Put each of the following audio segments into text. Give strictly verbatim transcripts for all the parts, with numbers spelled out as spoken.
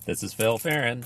This is Phil Farron,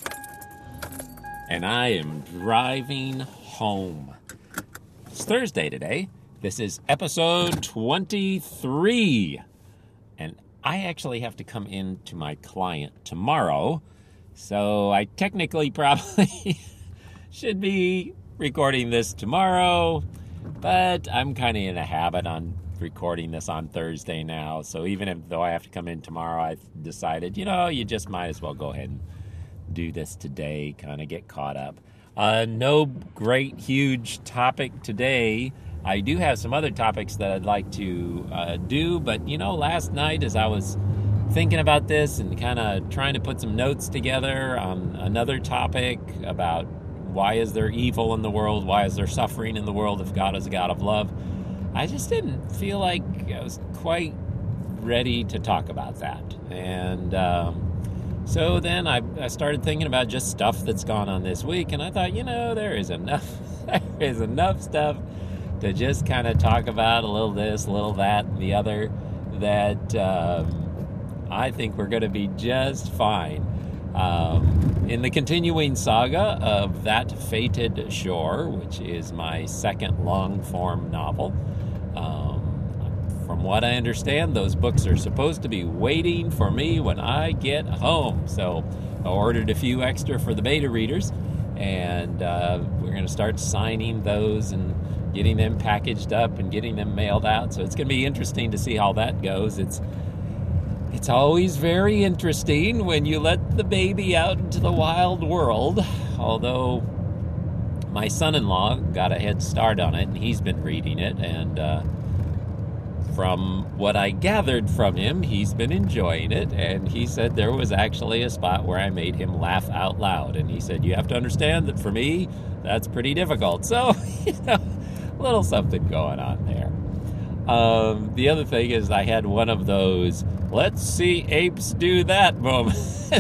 and I am driving home. It's Thursday today. This is episode twenty-three, and I actually have to come in to my client tomorrow, so I technically probably should be recording this tomorrow, but I'm kind of in a habit on recording this on Thursday now, so even if though I have to come in tomorrow, I've decided, you know, you just might as well go ahead and do this today, kind of get caught up. Uh, no great, huge topic today. I do have some other topics that I'd like to uh, do, but, you know, last night as I was thinking about this and kind of trying to put some notes together on another topic about why is there evil in the world, why is there suffering in the world if God is a God of love, I just didn't feel like I was quite ready to talk about that. And um, so then I, I started thinking about just stuff that's gone on this week, and I thought, you know, there is enough, there is enough stuff to just kind of talk about, a little this, a little that, and the other, that um, I think we're going to be just fine. Um, in the continuing saga of That Fated Shore, which is my second long-form novel, um, from what I understand, those books are supposed to be waiting for me when I get home. So I ordered a few extra for the beta readers, and uh, we're going to start signing those and getting them packaged up and getting them mailed out. So it's going to be interesting to see how that goes. It's It's always very interesting when you let the baby out into the wild world, although my son-in-law got a head start on it, and he's been reading it, and uh, from what I gathered from him, he's been enjoying it, and he said there was actually a spot where I made him laugh out loud, and he said, you have to understand that for me, that's pretty difficult. So, you know, a little something going on there. Um, the other thing is I had one of those let's see apes do that moment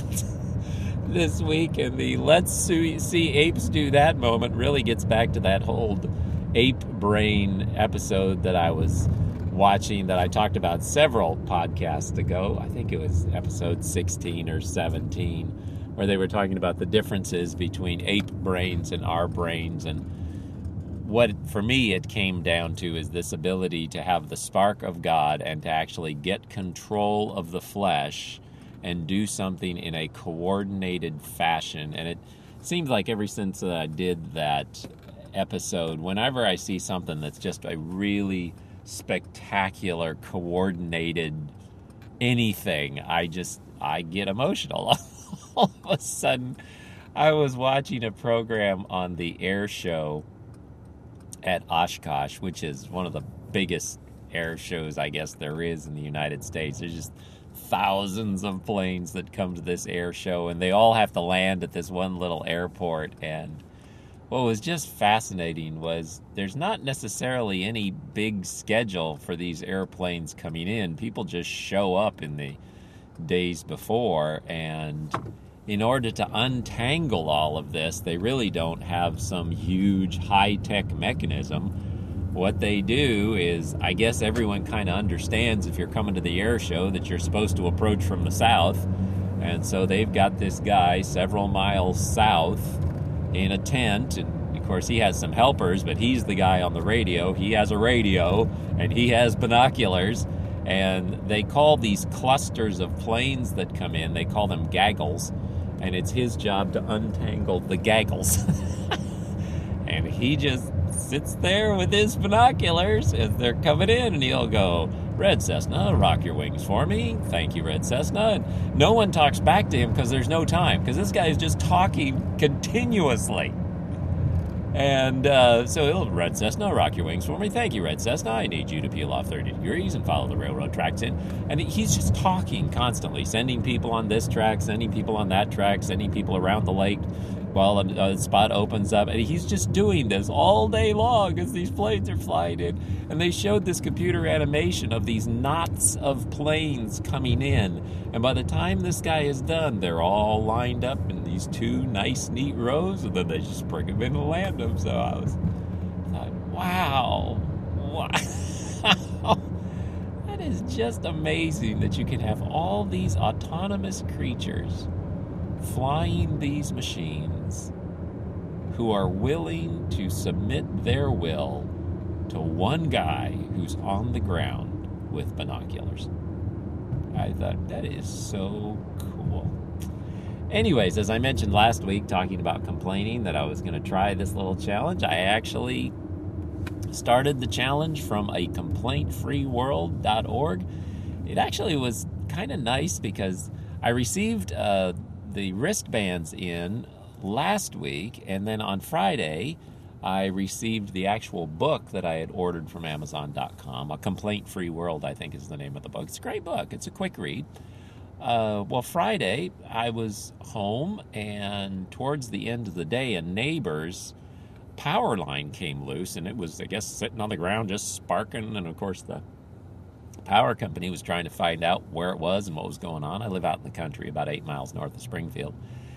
this week, and the let's see apes do that moment really gets back to that whole ape brain episode that I was watching that I talked about several podcasts ago. I think it was episode sixteen or seventeen, where they were talking about the differences between ape brains and our brains, and what, for me, it came down to is this ability to have the spark of God and to actually get control of the flesh and do something in a coordinated fashion. And it seems like ever since I did that episode, whenever I see something that's just a really spectacular, coordinated anything, I just, I get emotional. All of a sudden, I was watching a program on the air show at Oshkosh, which is one of the biggest air shows, I guess, there is in the United States. There's just thousands of planes that come to this air show, and they all have to land at this one little airport. And what was just fascinating was there's not necessarily any big schedule for these airplanes coming in. People just show up in the days before, and in order to untangle all of this, they really don't have some huge high-tech mechanism. What they do is, I guess everyone kind of understands if you're coming to the air show that you're supposed to approach from the south. And so they've got this guy several miles south in a tent. And, of course, he has some helpers, but he's the guy on the radio. He has a radio, and he has binoculars. And they call these clusters of planes that come in, they call them gaggles. And it's his job to untangle the gaggles. And he just sits there with his binoculars as they're coming in, and he'll go, Red Cessna, rock your wings for me. Thank you, Red Cessna. And no one talks back to him because there's no time, because this guy is just talking continuously. And uh, so he'll, Red Cessna, rock your wings for me. Thank you, Red Cessna. I need you to peel off thirty degrees and follow the railroad tracks in. And he's just talking constantly, sending people on this track, sending people on that track, sending people around the lake while a, a spot opens up. And he's just doing this all day long as these planes are flying in. And they showed this computer animation of these knots of planes coming in. And by the time this guy is done, they're all lined up in these two nice, neat rows, and then they just bring them in and land them. So I was thought, wow, wow. That is just amazing that you can have all these autonomous creatures flying these machines who are willing to submit their will to one guy who's on the ground with binoculars. I thought, that is so cool. Anyways, as I mentioned last week, talking about complaining that I was going to try this little challenge, I actually started the challenge from a complaint free world dot org. It actually was kind of nice because I received uh, the wristbands in last week, and then on Friday, I received the actual book that I had ordered from Amazon dot com. A Complaint Free World, I think, is the name of the book. It's a great book. It's a quick read. Uh, well, Friday, I was home, and towards the end of the day, a neighbor's power line came loose, and it was, I guess, sitting on the ground just sparking, and of course the power company was trying to find out where it was and what was going on. I live out in the country about eight miles north of Springfield.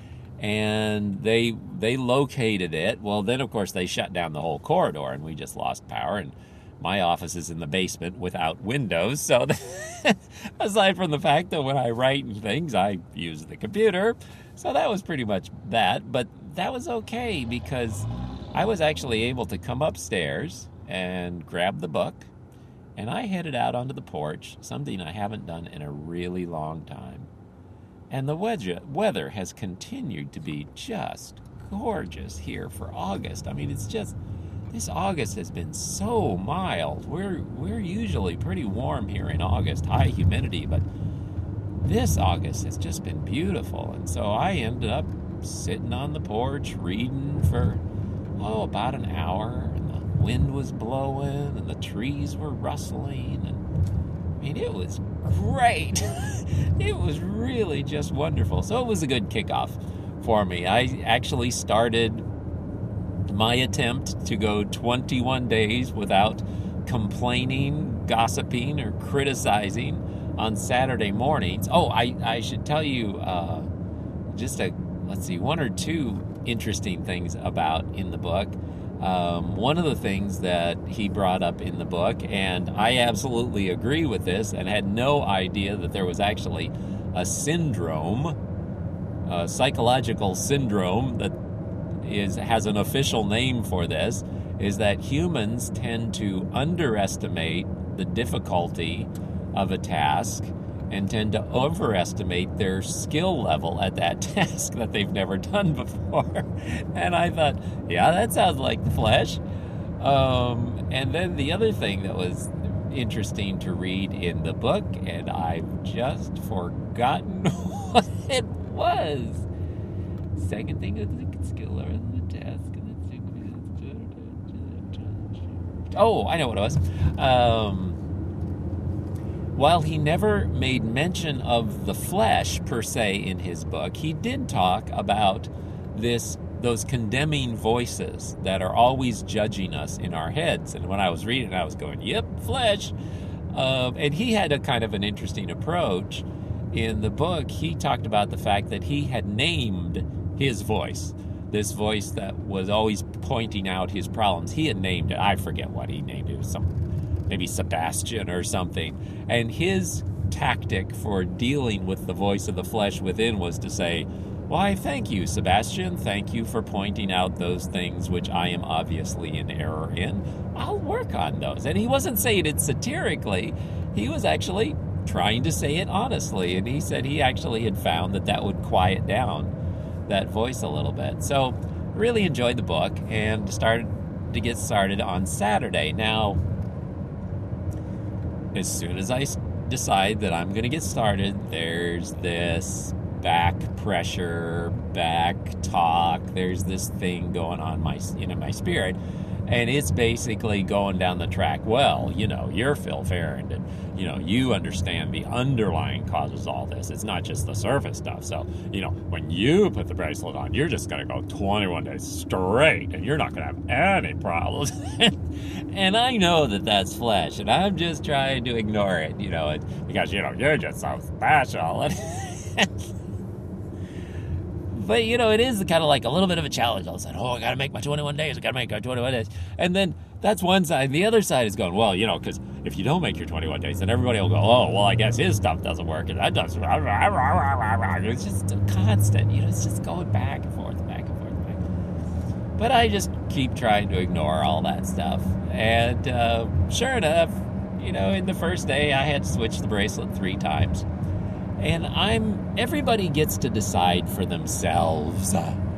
And they they located it. Well, then, of course, they shut down the whole corridor, and we just lost power, and my office is in the basement without windows. So aside from the fact that when I write and things, I use the computer. So that was pretty much that. But that was okay because I was actually able to come upstairs and grab the book, and I headed out onto the porch, something I haven't done in a really long time. And the weather has continued to be just gorgeous here for August. I mean, it's just, this August has been so mild. We're we're usually pretty warm here in August, high humidity, but this August has just been beautiful. And so I ended up sitting on the porch reading for, oh, about an hour, and the wind was blowing, and the trees were rustling, and I mean, it was great. It was really just wonderful. So it was a good kickoff for me. I actually started my attempt to go twenty-one days without complaining, gossiping, or criticizing on Saturday mornings. Oh, I, I should tell you uh, just a, let's see, one or two interesting things about in the book. Um, one of the things that he brought up in the book, and I absolutely agree with this and had no idea that there was actually a syndrome, a psychological syndrome that is has an official name for this, is that humans tend to underestimate the difficulty of a task and tend to overestimate their skill level at that task that they've never done before. And I thought, yeah, that sounds like the flesh. Um, and then the other thing that was interesting to read in the book, and I've just forgotten what it was. Second thing is the skill level of the task. Oh, I know what it was. Um... While he never made mention of the flesh, per se, in his book, he did talk about this, those condemning voices that are always judging us in our heads. And when I was reading, I was going, yep, flesh. Uh, and he had a kind of an interesting approach. In the book, he talked about the fact that he had named his voice, this voice that was always pointing out his problems. He had named it. I forget what he named it. It was some maybe Sebastian or something. And his tactic for dealing with the voice of the flesh within was to say, why, thank you, Sebastian. Thank you for pointing out those things which I am obviously in error in. I'll work on those. And he wasn't saying it satirically. He was actually trying to say it honestly. And he said he actually had found that that would quiet down that voice a little bit. So really enjoyed the book and started to get started on Saturday. Now, as soon as I decide that I'm going to get started, there's this back pressure, back talk. There's this thing going on my, you know, my spirit, and it's basically going down the track. Well, you know, you're Phil Ferrand, and you know, you understand the underlying causes of all this. It's not just the surface stuff. So, you know, when you put the bracelet on, you're just going to go twenty-one days straight, and you're not going to have any problems. And I know that that's flesh, and I'm just trying to ignore it, you know, because, you know, you're just so special. But, you know, it is kind of like a little bit of a challenge. All of a sudden, oh, I got to make my twenty-one days. I got to make my twenty-one days. And then that's one side. The other side is going, well, you know, because if you don't make your twenty-one days, then everybody will go, oh, well, I guess his stuff doesn't work, and that doesn't. It's just constant. You know, it's just going back and forth, back and forth, back and forth. But I just keep trying to ignore all that stuff. And uh, sure enough, you know, in the first day, I had to switch the bracelet three times. And I'm, everybody gets to decide for themselves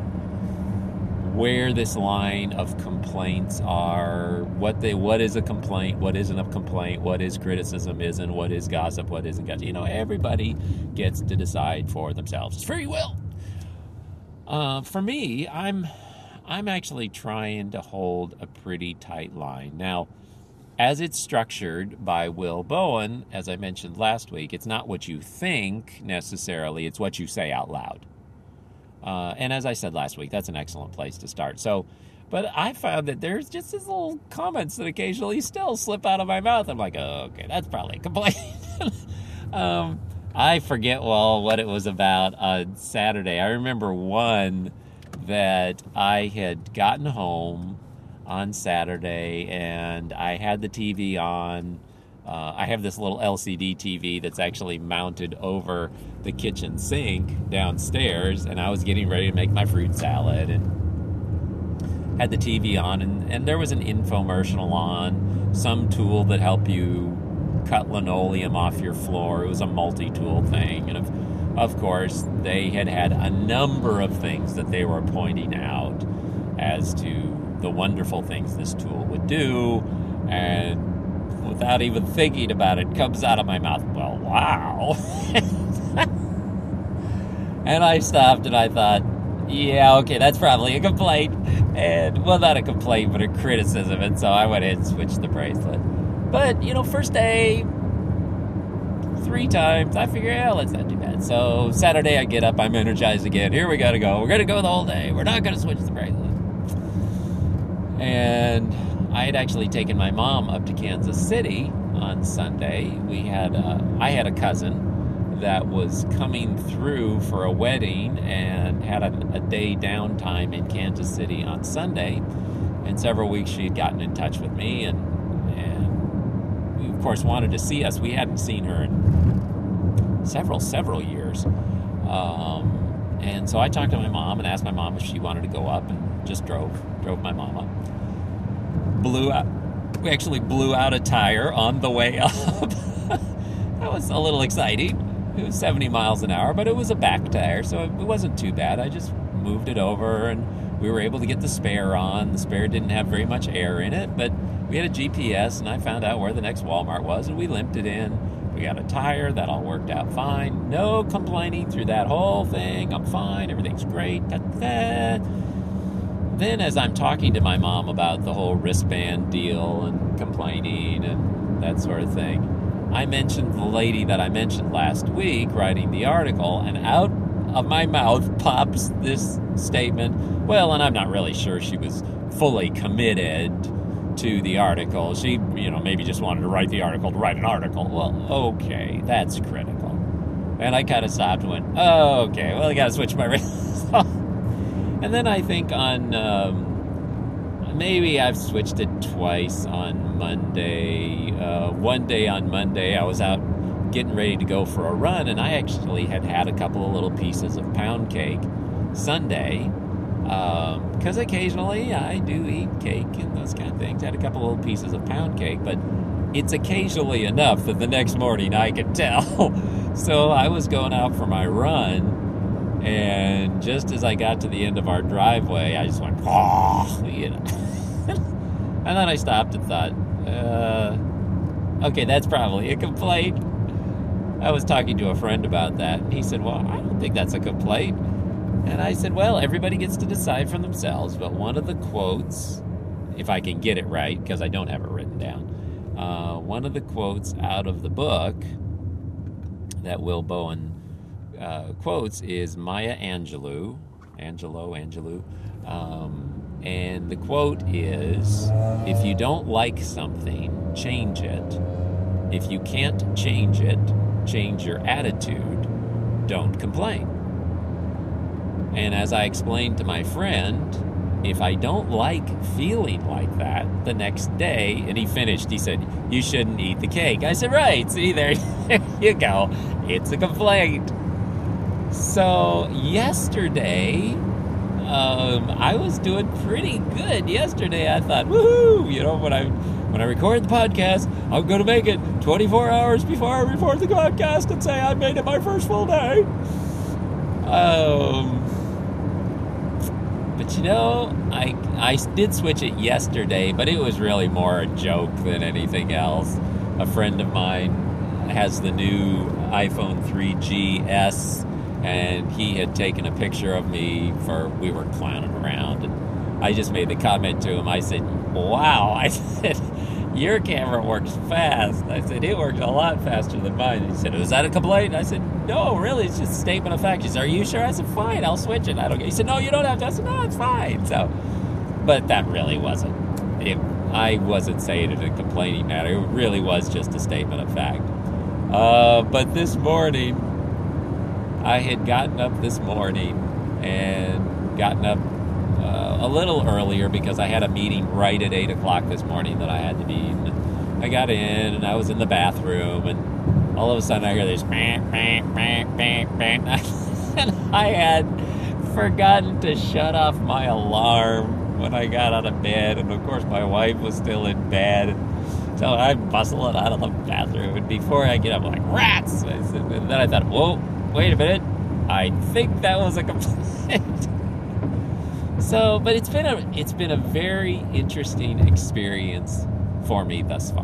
where this line of complaints are, what they, what is a complaint, what isn't a complaint, what is criticism, isn't, what is gossip, what isn't gossip. You know, everybody gets to decide for themselves. It's free will. Uh, for me, I'm, I'm actually trying to hold a pretty tight line. Now, as it's structured by Will Bowen, as I mentioned last week, it's not what you think necessarily, it's what you say out loud. Uh, and as I said last week, that's an excellent place to start. So, but I found that there's just these little comments that occasionally still slip out of my mouth. I'm like, oh, okay, that's probably a complaint. um, I forget, well, what it was about on Saturday. I remember one that I had gotten home on Saturday, and I had the T V on. Uh, I have this little L C D T V that's actually mounted over the kitchen sink downstairs, and I was getting ready to make my fruit salad and had the T V on, and, and there was an infomercial on, some tool that helped you cut linoleum off your floor. It was a multi-tool thing, and of, of course, they had had a number of things that they were pointing out as to the wonderful things this tool would do, and without even thinking about it, comes out of my mouth, well, wow. And I stopped and I thought, yeah, okay, that's probably a complaint. And, well, not a complaint, but a criticism. And so I went ahead and switched the bracelet. But, you know, first day, three times, I figure, yeah, let's not do that. So Saturday I get up, I'm energized again. Here we gotta go. We're gonna go the whole day. We're not gonna switch the bracelet. And I had actually taken my mom up to Kansas City on Sunday. We had a, I had a cousin that was coming through for a wedding and had a, a day downtime in Kansas City on Sunday. And several weeks she had gotten in touch with me, and and we, of course, wanted to see us. We hadn't seen her in several, several years. Um, and so I talked to my mom and asked my mom if she wanted to go up, and just drove, drove my mom up. Blew out, we actually blew out a tire on the way up. That was a little exciting. It was seventy miles an hour, but it was a back tire, so it wasn't too bad. I just moved it over, and we were able to get the spare on. The spare didn't have very much air in it, but we had a G P S, and I found out where the next Walmart was, and we limped it in. We got a tire. That all worked out fine. No complaining through that whole thing. I'm fine. Everything's great. Da-da. Then as I'm talking to my mom about the whole wristband deal and complaining and that sort of thing, I mentioned the lady that I mentioned last week writing the article, and out of my mouth pops this statement, well, and I'm not really sure she was fully committed to the article. She, you know, maybe just wanted to write the article to write an article. Well, okay, that's critical. And I kind of stopped and went, oh, okay, well, I got to switch my wrist. And then I think on, um, maybe I've switched it twice on Monday. Uh, one day on Monday, I was out getting ready to go for a run, and I actually had had a couple of little pieces of pound cake Sunday, because um, occasionally I do eat cake and those kind of things. I had a couple of little pieces of pound cake, but it's occasionally enough that the next morning I could tell. So I was going out for my run, and just as I got to the end of our driveway, I just went, oh, you know. And then I stopped and thought, uh, okay, that's probably a complaint. I was talking to a friend about that, and he said, well, I don't think that's a complaint. And I said, well, everybody gets to decide for themselves, but one of the quotes, if I can get it right, because I don't have it written down, uh, one of the quotes out of the book that Will Bowen Uh, quotes is Maya Angelou, Angelo, Angelou, um, and the quote is, if you don't like something, change it. If you can't change it, change your attitude. Don't complain. And as I explained to my friend, if I don't like feeling like that the next day, and he finished, he said, you shouldn't eat the cake. I said, right, see, there you go. It's a complaint. So yesterday, um, I was doing pretty good. Yesterday, I thought, woohoo, you know, when I when I record the podcast, I'm going to make it twenty-four hours before I record the podcast and say I made it my first full day. Um, but you know, I I did switch it yesterday, but it was really more a joke than anything else. A friend of mine has the new iPhone three G S, and he had taken a picture of me for, we were clowning around, and I just made the comment to him. I said, wow, I said, your camera works fast. I said, it works a lot faster than mine. He said, was that a complaint? I said, no, really, it's just a statement of fact. He said, are you sure? I said, fine, I'll switch it. I don't. He said, no, you don't have to. I said, no, it's fine. So, but that really wasn't, it, I wasn't saying it in a complaining manner. It really was just a statement of fact. Uh, but this morning, I had gotten up this morning and gotten up uh, a little earlier because I had a meeting right at eight o'clock this morning that I had to be in. I got in and I was in the bathroom, and all of a sudden I hear this bang, bang, bang, bang, bang. And I had forgotten to shut off my alarm when I got out of bed, and of course my wife was still in bed. So I'm bustling out of the bathroom, and before I get up, I'm like, rats! And then I thought, whoa, wait a minute, I think that was a complaint. So, but it's been a it's been a very interesting experience for me thus far.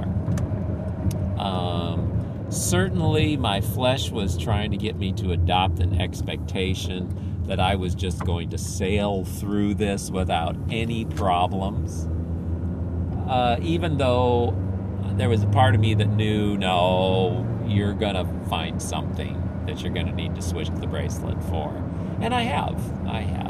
Um, certainly, my flesh was trying to get me to adopt an expectation that I was just going to sail through this without any problems. Uh, even though there was a part of me that knew, no, you're going to find something that you're going to need to switch the bracelet for. And I have. I have.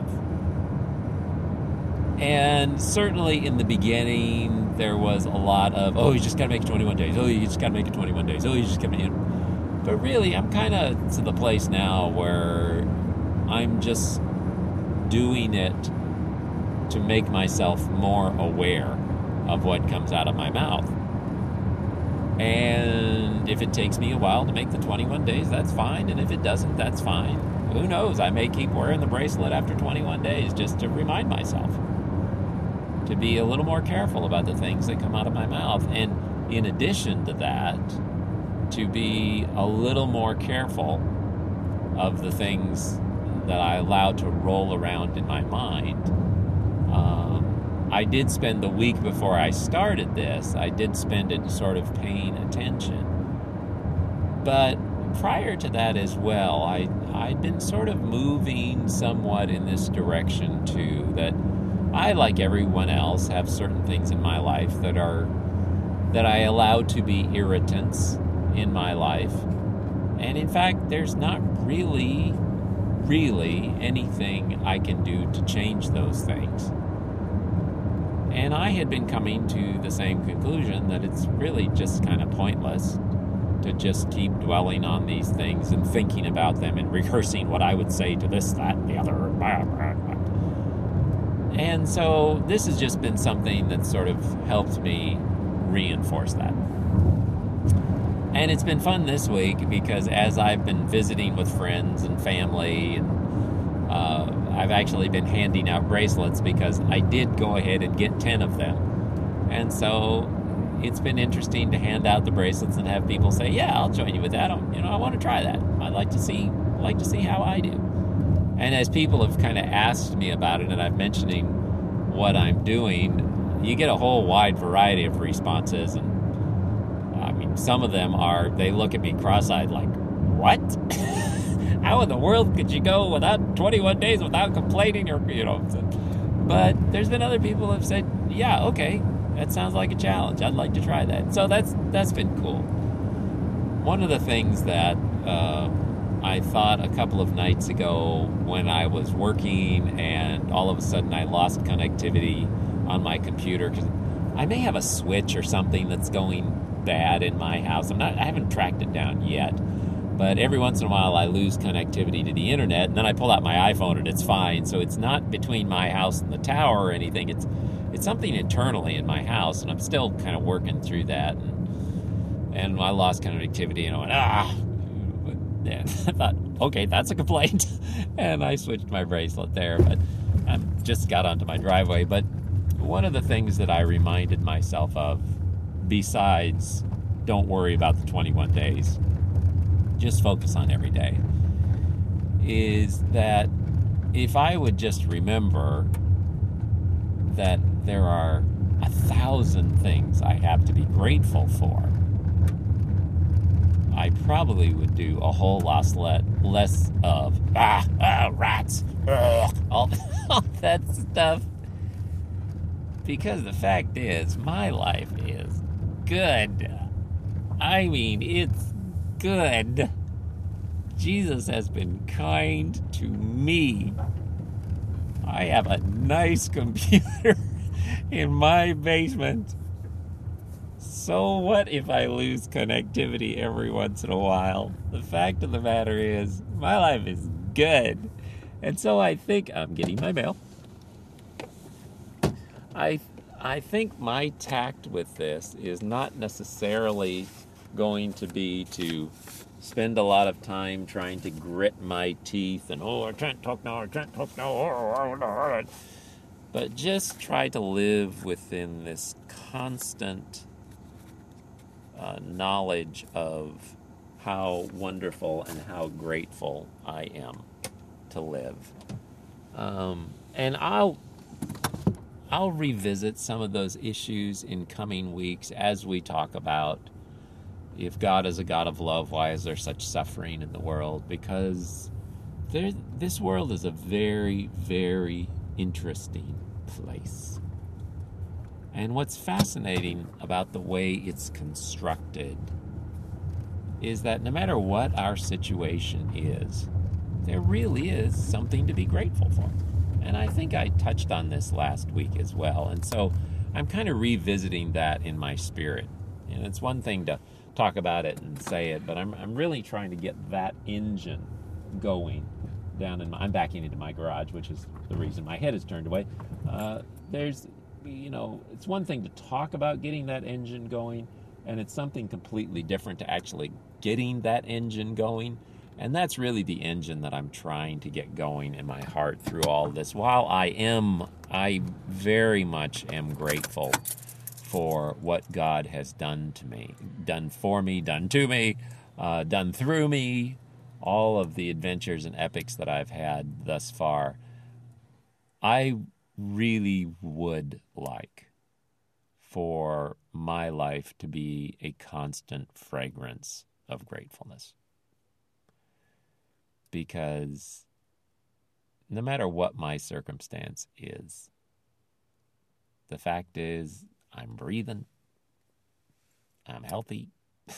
And certainly in the beginning, there was a lot of, oh, you just got to make it twenty-one days. Oh, you just got to make it twenty-one days. Oh, you just got to make it. But really, I'm kind of to the place now where I'm just doing it to make myself more aware of what comes out of my mouth. And if it takes me a while to make the twenty-one days, that's fine. And if it doesn't, that's fine. Who knows? I may keep wearing the bracelet after twenty-one days just to remind myself to be a little more careful about the things that come out of my mouth. And in addition to that, to be a little more careful of the things that I allow to roll around in my mind. Um, I did spend the week before I started this, I did spend it sort of paying attention. But prior to that as well, I, I'd been sort of moving somewhat in this direction too, that I, like everyone else, have certain things in my life that are, that I allow to be irritants in my life. And in fact, there's not really, really anything I can do to change those things. And I had been coming to the same conclusion that it's really just kind of pointless to just keep dwelling on these things and thinking about them and rehearsing what I would say to this, that, and the other. And so this has just been something that sort of helped me reinforce that. And it's been fun this week because as I've been visiting with friends and family, and uh, I've actually been handing out bracelets because I did go ahead and get ten of them. And so it's been interesting to hand out the bracelets and have people say, yeah, I'll join you with that. I'm, you know, I want to try that. I'd like to see, like to see how I do. And as people have kind of asked me about it and I'm mentioning what I'm doing, you get a whole wide variety of responses. And I mean, some of them are, they look at me cross-eyed like, what? How in the world could you go without twenty-one days without complaining, or, you know? But there's been other people who have said, yeah, okay, that sounds like a challenge. I'd like to try that. So that's that's been cool. One of the things that uh, I thought a couple of nights ago when I was working and all of a sudden I lost connectivity on my computer, because I may have a switch or something that's going bad in my house. I'm not, I haven't tracked it down yet. But every once in a while, I lose connectivity to the internet, and then I pull out my iPhone, and it's fine. So it's not between my house and the tower or anything. It's it's something internally in my house, and I'm still kind of working through that. And, and I lost connectivity, and I went, ah. And I thought, okay, that's a complaint. And I switched my bracelet there, but I just got onto my driveway. But one of the things that I reminded myself of, besides don't worry about the twenty-one days, just focus on every day, is that if I would just remember that there are a thousand things I have to be grateful for, I probably would do a whole lot less of, ah, ah rats, ugh, all, all that stuff. Because the fact is, my life is good. I mean, it's good. Jesus has been kind to me. I have a nice computer in my basement. So what if I lose connectivity every once in a while? The fact of the matter is, my life is good. And so I think I'm getting my mail. I I think my tact with this is not necessarily going to be to spend a lot of time trying to grit my teeth and, oh, I can't talk now, I can't talk now, oh, oh, oh. But just try to live within this constant uh, knowledge of how wonderful and how grateful I am to live. Um, and I'll I'll revisit some of those issues in coming weeks as we talk about, if God is a God of love, why is there such suffering in the world? Because there, this world is a very, very interesting place. And what's fascinating about the way it's constructed is that no matter what our situation is, there really is something to be grateful for. And I think I touched on this last week as well. And so I'm kind of revisiting that in my spirit. And it's one thing to talk about it and say it, but I'm I'm really trying to get that engine going down in my, I'm backing into my garage, which is the reason my head is turned away. Uh, there's, you know, it's one thing to talk about getting that engine going, and it's something completely different to actually getting that engine going. And that's really the engine that I'm trying to get going in my heart through all this. While I am, I very much am grateful for what God has done to me, done for me, done to me, uh, done through me, all of the adventures and epics that I've had thus far. I really would like for my life to be a constant fragrance of gratefulness. Because no matter what my circumstance is, the fact is I'm breathing, I'm healthy.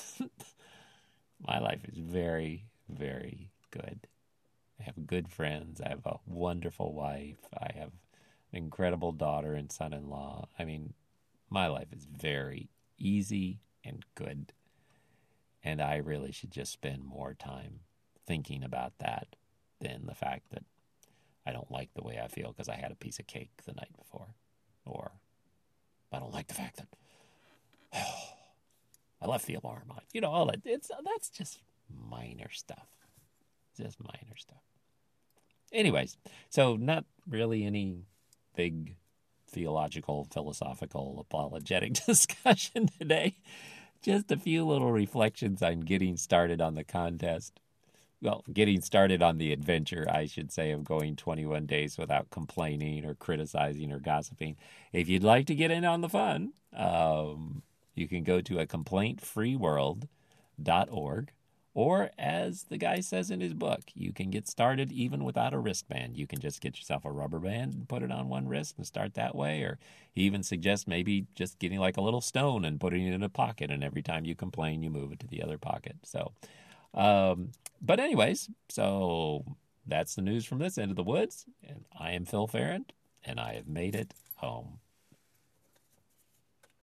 My life is very, very good. I have good friends. I have a wonderful wife. I have an incredible daughter and son-in-law. I mean, my life is very easy and good. And I really should just spend more time thinking about that than the fact that I don't like the way I feel because I had a piece of cake the night before. Or I don't like the fact that oh, I left the alarm on. You know, all that. It's, that's just minor stuff. Just minor stuff. Anyways, so not really any big theological, philosophical, apologetic discussion today. Just a few little reflections on getting started on the contest. Well, getting started on the adventure, I should say, of going twenty-one days without complaining or criticizing or gossiping. If you'd like to get in on the fun, um, you can go to a complaint free world dot org. Or, as the guy says in his book, you can get started even without a wristband. You can just get yourself a rubber band and put it on one wrist and start that way. Or he even suggests maybe just getting like a little stone and putting it in a pocket. And every time you complain, you move it to the other pocket. So, um, but anyways, so that's the news from this end of the woods. And I am Phil Ferrand, and I have made it home.